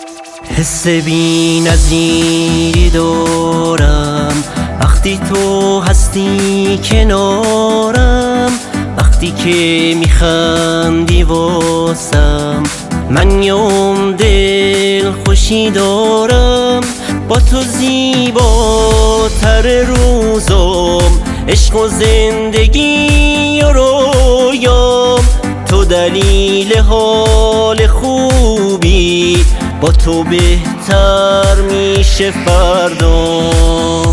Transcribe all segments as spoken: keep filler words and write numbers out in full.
حس بی نظیری دارم وقتی تو هستی کنارم، وقتی که میخندی واسم من یوم دل خوشی دارم. با تو زیباتر روزام عشق و زندگی و رویام، تو دلیل حال خوبی، با تو بهتر میشه فردام.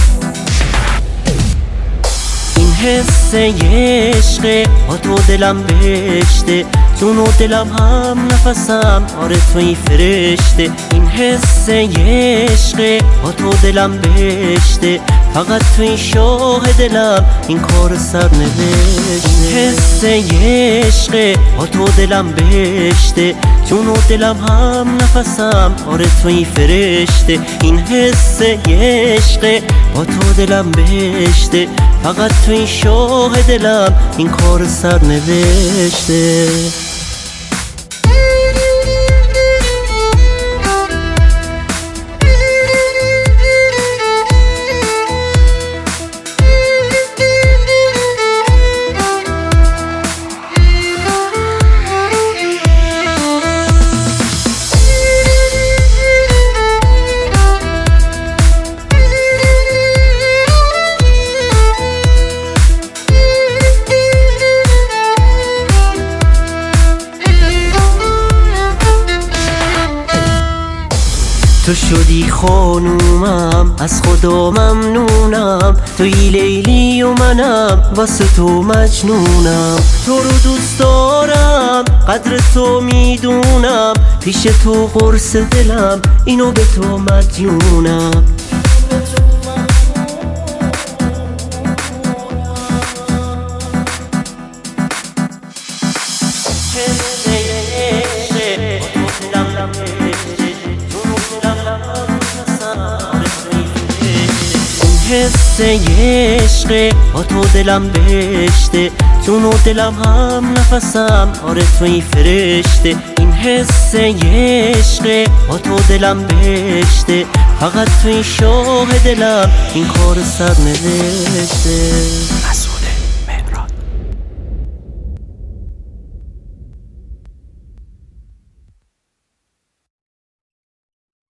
این حس عشق با تو دلم بهشته، جون و دلم هم نفسم، آره توی فرشته. این حس عشق با تو دلم بهشته، فقط توی شاه دلم این کار سر نوشته. این حس عشق با تو دلم بهشته، جون و دلم هم نفسم، آره توی فرشته. این حس عشق با تو دلم بهشته، فقط توی شاه دلم این کار سر نوشته. تو شدی خانومم، از خدا ممنونم، توی لیلی و منم واسه تو مجنونم. تو رو دوست دارم، قدر تو میدونم، پیش تو قرص دلم، اینو به تو مدیونم. حس عشق با تو دلم بهشته، جون و دلم هم نفسم، آره توی فرشته. این حس عشق با تو دلم بهشته، فقط توی شاه دلم این کار سر نوشته.